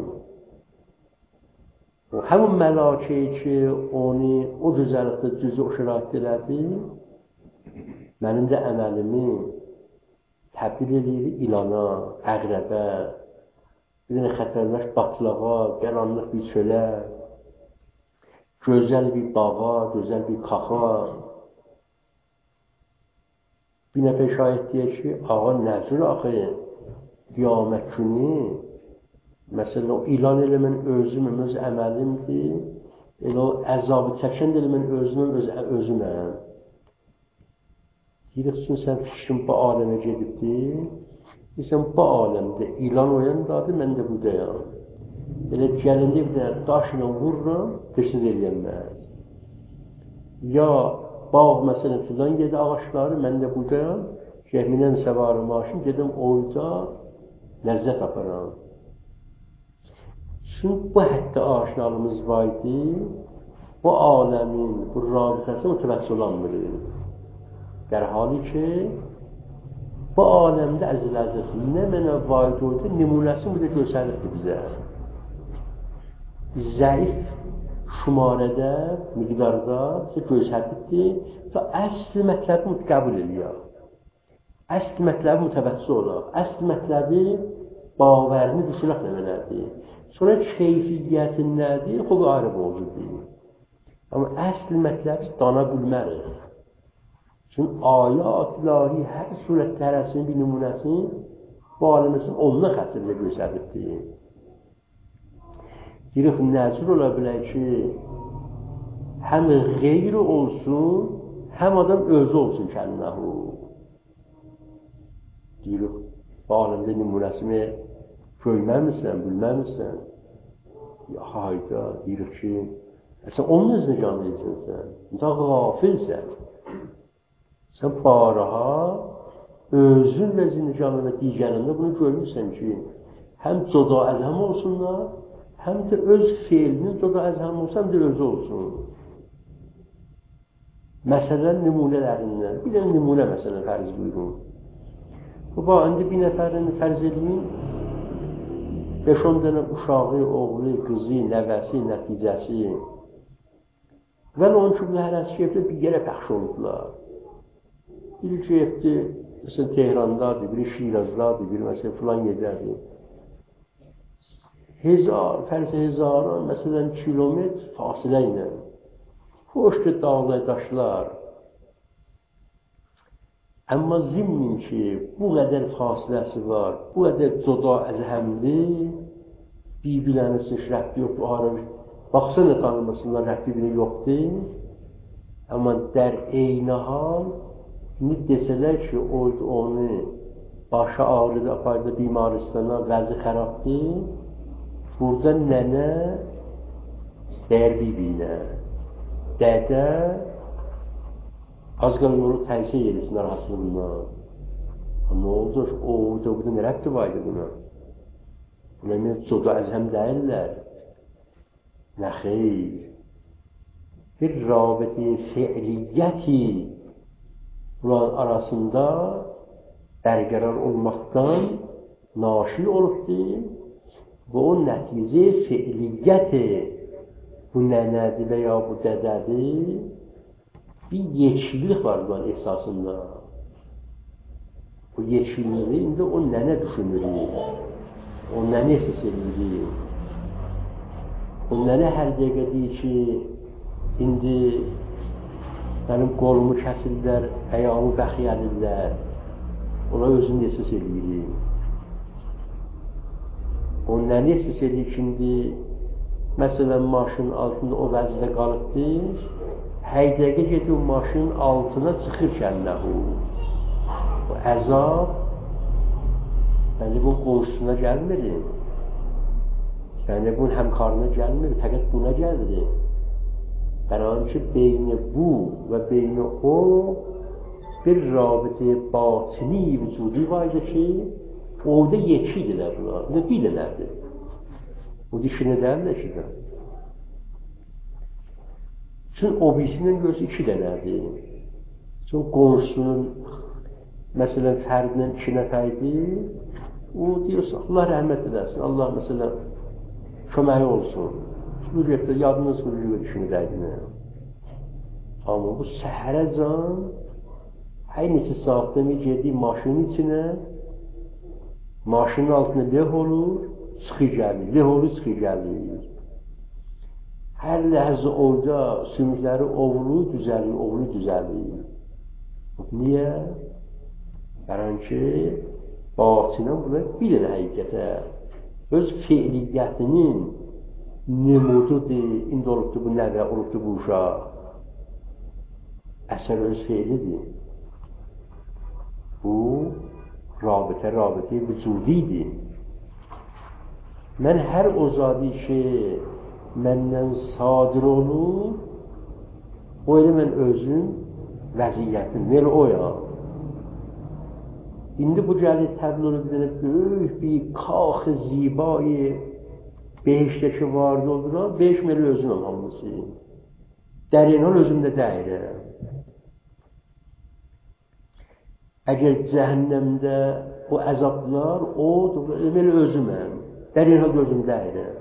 o həmin məlakəyi ki, onu o gözəllikdə düzü o şərait elədi, mənim də əməlimi təbdil edir ilana, əqrəbə, bir dənə xətərləş batlağa, qaranlıq bir çölə, gözəl bir bağa, gözəl bir kaxa. Bir nəfər şahid deyir ki, ağa nəzir axı, qiyamət günü, məsələn, o ilan elə mən özümüm, öz əməlimdir. Elə o əzabı çəkən də elə mən özüməm. Deyirik üçün sən fikrin bu aləmə gedibdir. Deyirsən, bu aləmdə ilan oyandadır, mən də buradayam. Elə gəlində bir dənə daş ilə vururam, qırsız eləyənməz. Ya bağ, məsələn, filan gedi ağaçları, mən də buradayam. Minən səvarı maşın, gedim orada ləzzət aparam. Çünkü bu həddə aşinalığımız var idi, bu aləmin, bu rabitəsi mütəvəssir olanmırıq. در حالی ki, bu aləmdə əzizlədir, nə mənə vaid oldu, nümunəsi burada göstərirdi bizə. Zəif şumarədə, miqdarda bizə göstərirdi və əsl mətləbi qəbul edir. Əsl mətləbi mütəvəssir olaq, əsl mətləbi bağvərini düşürək nəmələrdir. Sonra keyfiyyətin nədir? Xub ayrı mövzudur. Amma əsl mətləbi dana bilmərik. Çünki ayat ilahi hər surət tərəsinin bir nümunəsini bu aləməsin onunla xətirlə göstərirdir. Deyirik, nəzir ola bilər ki, həm qeyri olsun, həm adam özü olsun kənnəhu. Deyirik, bu aləmdə nümunəsini görməmişsən, bilməmişsən. Hayda, deyirik ki, sən onun özünə can verirsən sən. Mütaq qafilsən. Sən baraha özün və zincanına digərində bunu görmüşsən ki, həm coda əzhəm olsunlar, həm də öz fiilinin coda əzhəm olsa, həm də özü olsun. Məsələn, nümunələrindən, bir də nümunə məsələn fərz buyurun. Bu, indi bir nəfərin fərz edin, 5-10 dənə uşağı, oğlu, qızı, nəvəsi, nəticəsi və onun ki, bu hərəsi keyfdə bir yerə pəxş olublar. Biri keyfdə, məsələn, Tehrandadır, biri Şirazdadır, biri məsələn, filan yedədir. Fərz hezaran, məsələn, kilometr fasilə ilə. Xoşdur dağlar, daşlar. Amma zimmin ki, bu qədər fasiləsi var, bu qədər coda əzhəmdir, bir-birlərinə rəbbi yoxdur, baxsana tanımasınlar, rəbbi biri yoxdur. Amma dər eyni hal, indi desələr ki, onu başı ağrıda, apardı bimaristana, vəzi xərabdır, burada nənə dəyər bir-birinə, dədə az qalın onu təhsil yedirsin arasılığından. Nə oldu? O, burada nə rəbti var idi buna? Buna nə coda əzhəm deyirlər? Nə xeyr. bir rabıta fiiliyeti bunların arasında berqərar olmaqdan naşi olubdur. Bu o nəticə fiiliyyəti bu nənədir və ya bu dədədir. Bir yekşilik var bunun esasında. Bu yekşiliği indi o nənə düşünür. O nənə hiss edir. O nənə hər dəqiqə deyir ki, indi mənim qolumu kəsirlər, ayağımı bəxiyəlirlər. Ona özünü hiss edir. O nənə hiss edir ki, indi məsələn maşının altında o vəziyyətdə qalıbdır. Hər dəqiqə gedib o maşının altına çıxır kəlləhu. O əzab yəni bu qonşusuna gəlmir. Yəni bunun həmkarına gəlmir, fəqət buna gəlir. Bənabər ki, beyni bu və beyni o bir rabıta batini vücudi vardı ki, orada yekidirlər bunlar, bu da bir dənədir. O dişini dərlər ki də. Çünki o birisindən görsə iki dənədir. Çünki qonşusunun məsələn fərdindən iki nəfərdir. O deyirsə, Allah rəhmət edəsin, Allah məsələn köməyi olsun. Hürriyyətdə yadınız hürriyyət işini dəydinə. Amma bu səhərə can hər neçə saatdə mi girdiyi maşının içinə, maşının altına leh olur, çıxı gəlir, leh olur, çıxı gəlir. Hər ləhzə orada sümükləri ovulu düzəlir. Niyə? Bərən ki, batinən buna bir dənə həqiqətə öz fiiliyyətinin nümududur, indi olubdur bu nəvə, olubdur bu uşaq. Əsər öz fiilidir. Bu, rabitə vücudidir. Mən hər o zadi ki, məndən sadir olur, o elə mən özüm vəziyyətim, elə o ya. İndi bu gəlir təbliğ olub bir böyük bir kax-ı zibayı behiştəki vardı olduran, beş məli özüməm hamısı. Dərinal özümdə dəyirəm. Əgər cəhənnəmdə o əzablar, o deməli özüməm. Dərinal özümdə dəyirəm.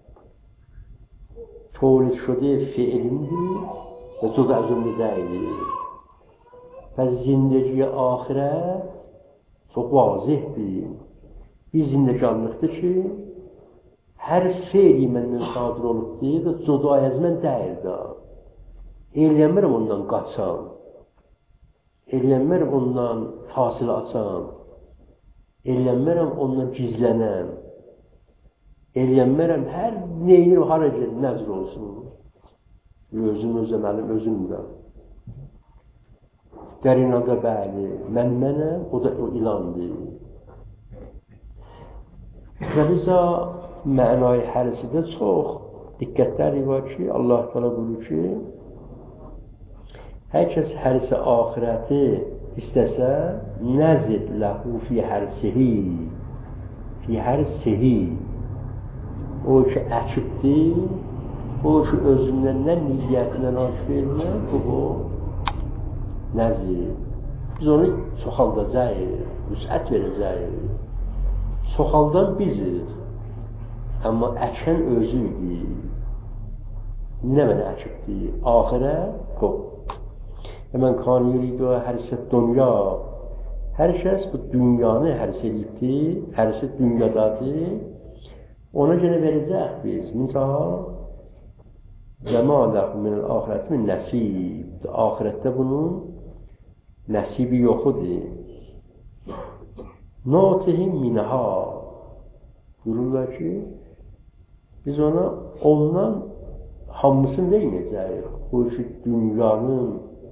Tolid şude fiilimdir və cüz özümdə dəyilir. Və zindəgiyə ahirət çox vazihdir. Bir zindəcanlıqdır ki, hər fiili məndən sadir olubdur da cüdai az mən deyil da. Eləyənmərəm ondan qaçam. Eləyənmərəm ondan fasilə açam. Eləyənmərəm ondan gizlənəm. Eləyənmərəm hər neyini hara gedir, nəzr olsun. Özüm özəməlim, özümdə. Dərinada bəli, mənəm, o da o ilandır. Və bizə mənayı hərisidə çox diqqətləri var ki, Allah təala buyurur ki, hər kəs hərisi axirəti istəsə, nəzid ləhu fi hərsihi. O ki əkibdir, o ki özündən nə niyyətindən aşıq verirlər, bu nəzir. Biz onu çoxaldacaq, vüsət verəcək. Çoxaldan bizik. Amma əkən özüydür. Nə mənə əkibdir? Ahirət, yox. Mən kan yuridu hərsə dünya. Hər kəs bu dünyanı hərs edibdir, hərsi dünyadadır. Ona görə verəcək biz. Mintaha cəmaləh minəl ahirət min nəsib. Ahirətdə bunun nəsibi yoxudur. Natihim minəha. Buyururlar ki, biz ona ondan hamısını verməyəcəyik. O ki, dünyanın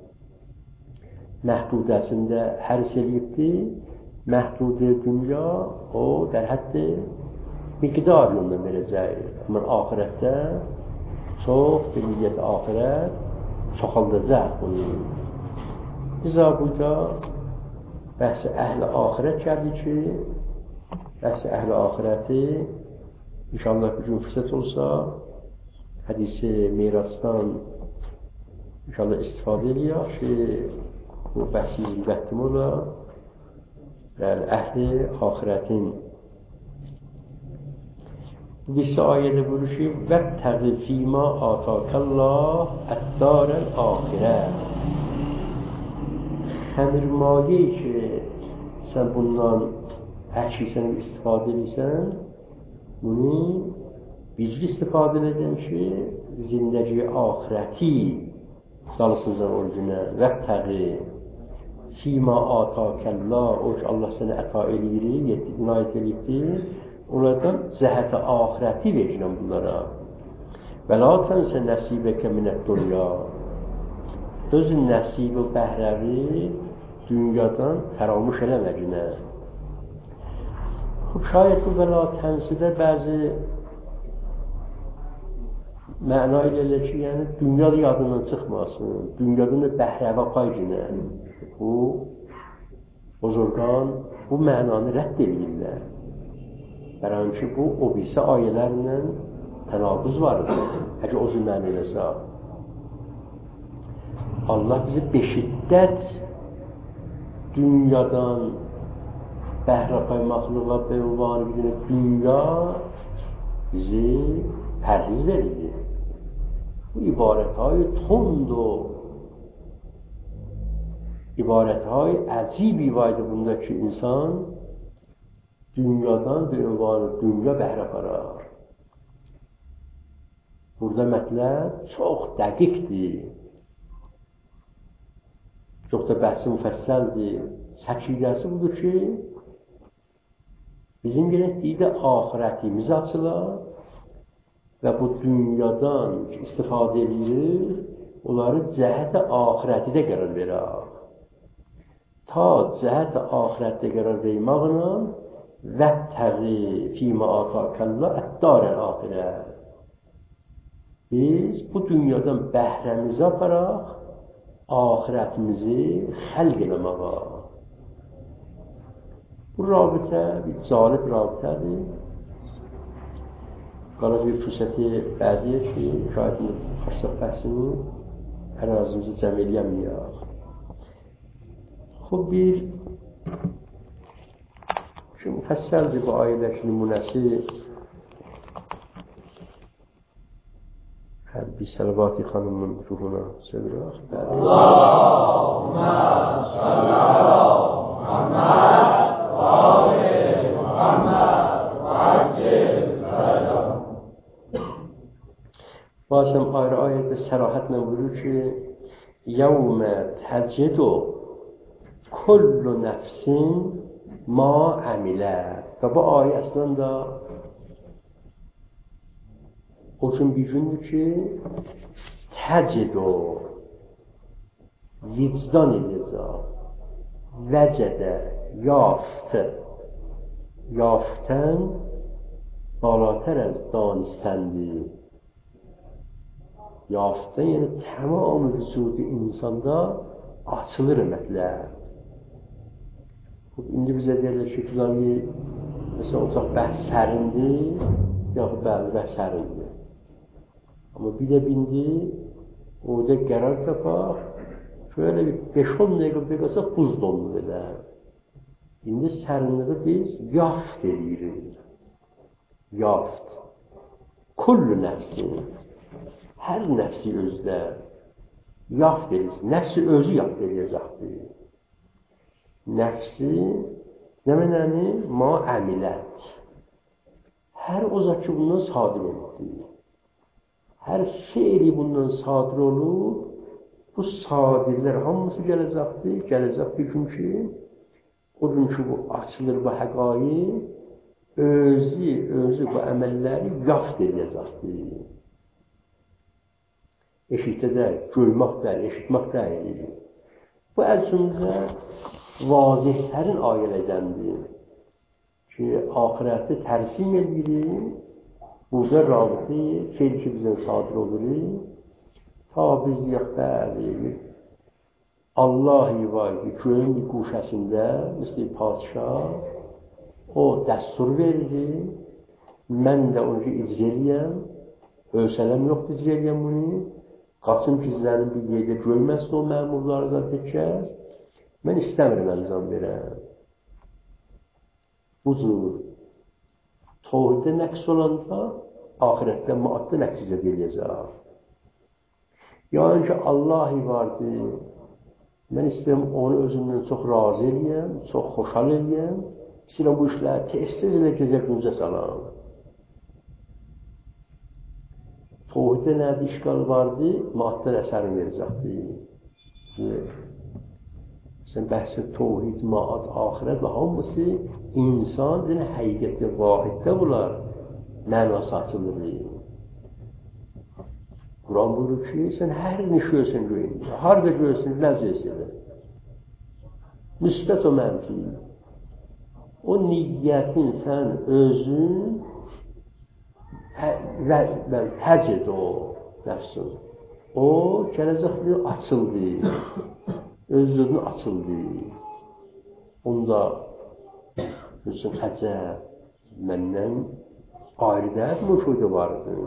məhdudəsində hərs edibdir. Məhdud-i dünya o dər həddi miqdar yolunda verəcəyik. Amma ahirətdə çox bir niyyət ahirət çoxaldacaq bunu. Bizə burada bəhs-i əhl-i ahirət gəldi ki, bəhs-i əhl-i ahirəti inşallah bir gün fürsət olsa hədisi mirasdan inşallah istifadə eləyək ki, bu bəhsi müqəddimə ola yəni əhli axirətin bu birisi ayədə buyurur ki vəbtəği fîmâ ətəkəllah əd-dârel âxirə xəmirmayeyi ki sən bundan əksən istifadə edirsən bunu bizli istifadə edəm ki zindəgi axirəti dalısıncan orijinə vəbtəği fîmâ ətəkəllah o ki Allah sənə əta eləyir, inayət eləyibdir oradan cəhətə axirəti verirəm bunlara və la tənsə nəsibəkə minət dünya öz nəsib və bəhrəvi dünyadan fəramuş eləmədinə şayət bu və la tənsidə bəzi məna ilə ki, yəni dünyada yadından çıxmasın, dünyadan da bəhrəvə qaycınə bu bozorgan bu mənanı rədd edirlər. Bərən ki, bu o birisi ayələrlə tənaquz vardır. Əgər o cür mənə eləsə. Allah bizi beşiddət dünyadan bəhrə qaymaqlığa bevvanı bir dünya bizi pərhiz verir. Bu ibarətهای تند و ibarətهای عجیبی vardır bunda ki insan dünyadan bir ünvanı dünya bəhrə qarar. Burada mətləb çox dəqiqdir. Çox da bəhsi müfəssəldir. Səkidəsi budur ki bizim gərəkliyi də axirətimizi açılar və bu dünyadan istifadə edilir, onları cəhətə axirətidə qərar verər. Ta cəhətə axirətdə qərar verməklə vəbtəği fîmə ətəkəllah əd-dârel âxirə biz bu dünyadan bəhrəmizi aparaq, axirətimizi xəlq eləməyə. Bu rabitə bir calib rabitədir. Qalaz bir fürsəti bədiyə ki, şayət xarsaq bəhsini ərazimizi cəm eləyəməyək. Xub bir müfəssəldir bu ayədəki nümunəsi bir Sələvat-i xanımın ruhuna söylürək. Allahümmə salli ala Muhammed və ali Muhammed və accil fərəcəm. Bazen ayrı ayette sərahətlə buyurur ki yevmə təcədu kullu nəfsin ma əmilət. Və bu ayə əslində o üçün bir gündür ki təcədu vicdan edəcək vəcədə yaftı yaftən balatər az danistəndir. Yaftən yəni tamam vücudu insanda açılır mətləb. İndi bizə deyirlər ki, filanı məsələn otaq bəhs sərindir, yaxud bəli bəhs sərindir. Amma bir də bindi, orada qərar tapaq, şöyle bir 5-10 dəqiqə beqəsə buz donur edər. İndi sərinliği biz yaft edirik. Yaft. Kullu nəfsin. Hər nəfsi özdə yaft edirsin. Nəfsi özü yaft edəcəkdir. Nəfsi nə mənəni? Ma əmilət. Hər o zat ki bundan sadir olubdur. Hər fiili bundan sadir olub, bu sadirlər hamısı gələcəkdir. Gələcək bir gün ki, o gün ki bu açılır bu həqayı, özü bu əməlləri yaft edəcəkdir. Eşitdər, görməkdər, eşitməkdər. Bu əslində vazihlərin ayələdəndir ki, ahirəti tərsim edirik, burada rabiti, feil ki bizdən sadir olurik, ta biz deyək, bəli, Allah-i vaydi, göyün bir quşəsində, misli padişah, o dəstur verir, mən də onu ki icra eləyəm, ölsələm yoxdur icra eləyəm bunu, qaçım gizlənin bir yerdə görməsin o məmurları zaten kəs. Mən istəmirəm əlzam verəm. Bu cür tövhiddə nəqs olanda ahirətdə maddi nəticə eləyəcək. Yəni ki, Allah vardır. Mən istəyirəm onu özümdən çox razı eləyəm, çox xoşal eləyəm. İstəyirəm bu işləri tez-tez elə gecə güncə salam. Tövhiddə nədir işgal vardır? Maddi əsərin verəcəkdir. Sən bəhsə tövhid, maad, ahirət və hamısı insan həqiqətdə vahiddə bunlar mənası açılır. Quran buyurur ki, sən hər nə görsən görün, harada görsən, ləzzət müsbət o mənfi. O niyyətin sən özün həc et o nəfsin. O gələcəkli açıldı, özünün açıldı. Onda özün həcə məndən ayrıdır, müşahdə vardır.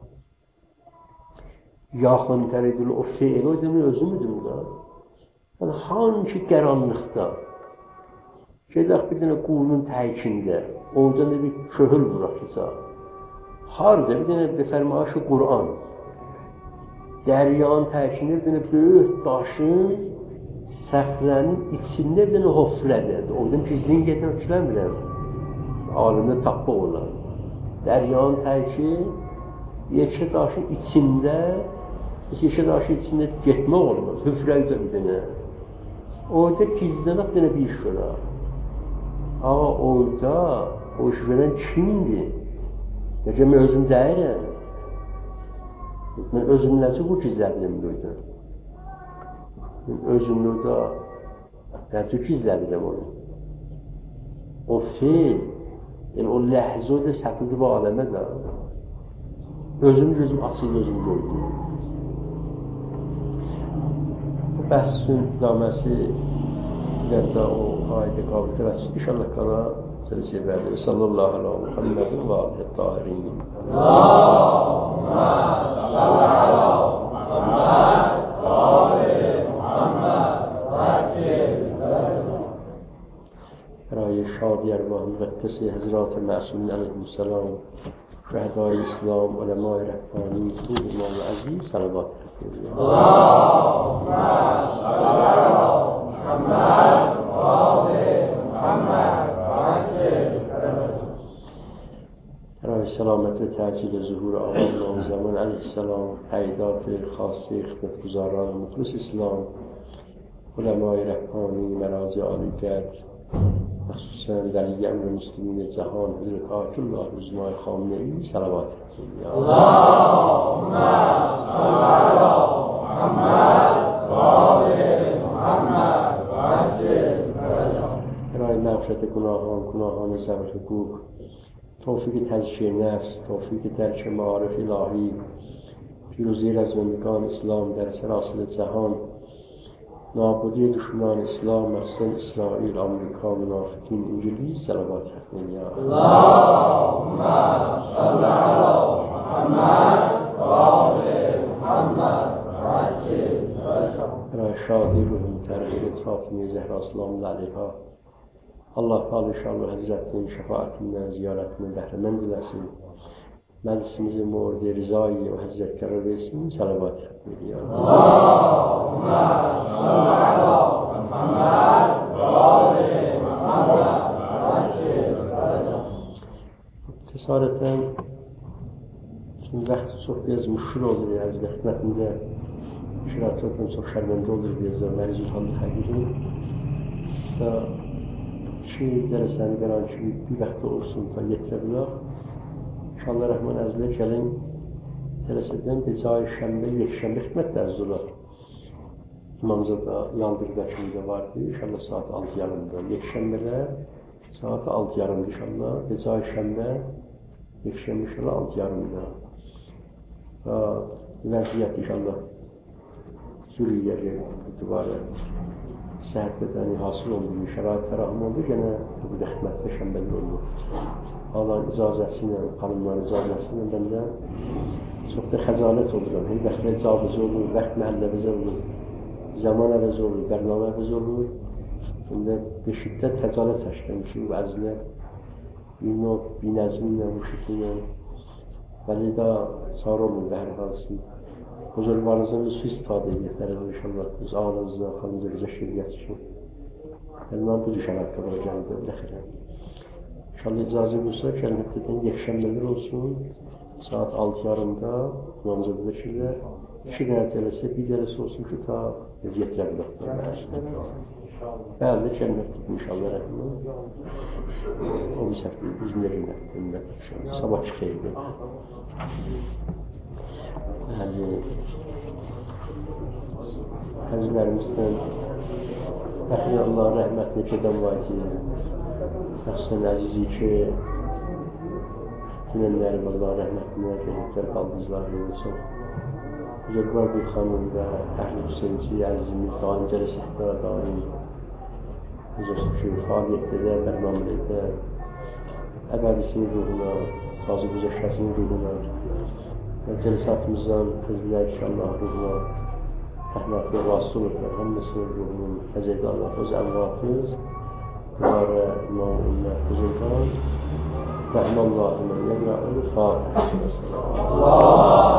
Yaxın tərədilir o feil, o demək özümüdür da. Yəni, hangi qəranlıqda, gedək bir dənə quyunun təkində, oradan da bir köhül bırakacaq. Harada bir dənə bir fərmayışı Qur'an, dəryanın təkində bir dənə böyük daşın səfrənin içində bir dənə hofrədir. Oradan gizlin gedən ötüləmirəm. Alimdə tapmaq olan. Dəryanın təki, yekə daşın içində, yekə daşın içində getmək olmaz. Hüfrədə bir dənə. Orada gizlənək bir dənə bir iş görək. Ağa orada o iş verən kimdir? Necə mən özüm deyirəm. Mən özüm nəsə bu gizlədirəm orada. Mən özüm orada nəsə gizlədirəm onu. O feil, yəni o ləhzə orada sətildi bu aləmə də. Özüm gözüm açıldı, özüm gördüm. Bu bəhsin idaməsi ilərdə o aydə qabildə və inşallah qala səni sevərdir. Sallallahu aleyhi ve Muhammedin və aleyhi tahirin. Allahümme sallallahu aleyhi Muhammed برای شادی ارواح مقدس حضرات معصومین علیهم السلام شهدای اسلام علمای ربانی روح امام عزیز صلوات کنید. اللهم صل علی محمد و آل محمد و عجل برای سلامت و تعجیل ظهور آقا امام زمان علیه السلام تعییدات خاصه خدمتگزاران مخلص اسلام علمای ربانی مراجع عالی‌گرد مخصوصاً ولی امر مسلمین جهان حضرت آیت الله عظمای خامنه‌ای صلوات کنید. اللهم صل علی محمد و آل محمد و عجل برای مغفرت گناهان ذبح حقوق، توفیق تزکیه نفس، توفیق درک معارف الهی، پیروزی رزمندگان اسلام در سراسر جهان، نابودی دشمنان اسلام مخصوصا اسرائیل، آمریکا، منافقین، انگلیس صلوات کنید. اللهم صل علی محمد و آل محمد و عجل برای شادی روح مترقیت فاطمه زهرا سلام علیها Allah Teala inşallah Hazretinin şefaatinden, ziyaretinden behremend eylesin. Meclisimizi murdi rızayı ve Hazret karar versin. Salavat etmeli. Allahümme salli ala Muhammed ve ali Muhammed ve acil Tesareten şimdi vakti çok biraz müşkül olur ya. Hazretmetinde şiratlardan çok şermende olur biraz da meriz utandı hakiki. Ki dərəsəni verən ki, bir vaxtda olsun da yetirə bilər. İnşallah Rəhman Əzlə gəlin dərəsədən bir cayı şəmbə, yekşəmbə xidmət dərz olar. İmamzada Yaldır Bəkimdə vardı, inşallah saat 6:30-da. Yekşəmbədə saat 6:30 inşallah, bir cayı şəmbə, yekşəmbə inşallah 6:30-da. Və vəziyyət inşallah sürüyəcək itibarə. səhət bedəni hasıl olduğu şərait fərahım oldu, gene bu da xidmətdə şənbəli oldu. Allah'ın icazəsi ilə, xanımların icazəsi ilə ben de çok da xəcalət olurum. Heç vaxt icazəsi olur, vaxt məhəlləbəzə olur, zaman əvəz olur, bərnamə əvəz olur. Bunda bir şiddət xəcalət çəkdim ki, bu əzlər binəzminlə, müşriklə vəli də sar olun və hər halsın. Huzurlarınızdan bir su istifadə edəkləri var inşallah. Biz ağınızda, xanımda güzel şiriyət üçün. Elinden bu düşən haqqıda gəldi, ləxirə. İnşallah icazə bulsa, kəlmətdən yekşənbələr olsun. Saat 6:30-da namazı bilirlər. 2 qənət eləsə, bir eləsə olsun ki, ta əziyyətlər biləkdir. Bəli, kəlmətdir inşallah rəhmə. O bir səhvdir, üzmə günətdir. Sabahki xeyirdir. Bəli, əzizlərimizdən Fəxri Allah rəhmətini gedən var ki, Əxsən əzizi ki, dünənləri Allah rəhmətinə gələklər qaldızlarını çox. Buzurgvar bir xanım və Əhl-i Hüseyinci əzizimiz daim cəlsəkdə daim Hüzursun ki, fəaliyyətdə, bərnamədə əbəlisinin ruhuna, tazı güzəşkəsinin ruhuna və cəlsatımızdan tezlər ki, Allah ruhuna rəhmətlə vasıl olurlar. Həməsinin ruhunun əzəydə Allah öz əmratımız Bunlara İmam Ümmət Hüzurdan Rəhməllah ilə yəqra'ul Fatihə.